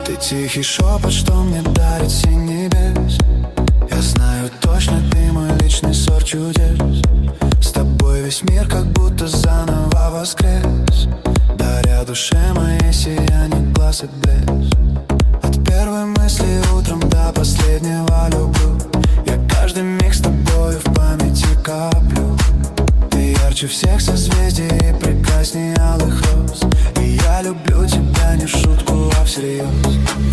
Ты тихий шепот, что мне дарит синь небес. Я знаю точно, ты мой личный сорт чудес. С тобой весь мир как будто заново воскрес, даря душе моей сияние глаз и блеск. От первой мысли утром до последнего люблю. Я каждый миг с тобою в памяти коплю. Ты ярче всех созвездий и прекрасней алых роз. И я люблю тебя не в шутку, а всерьез.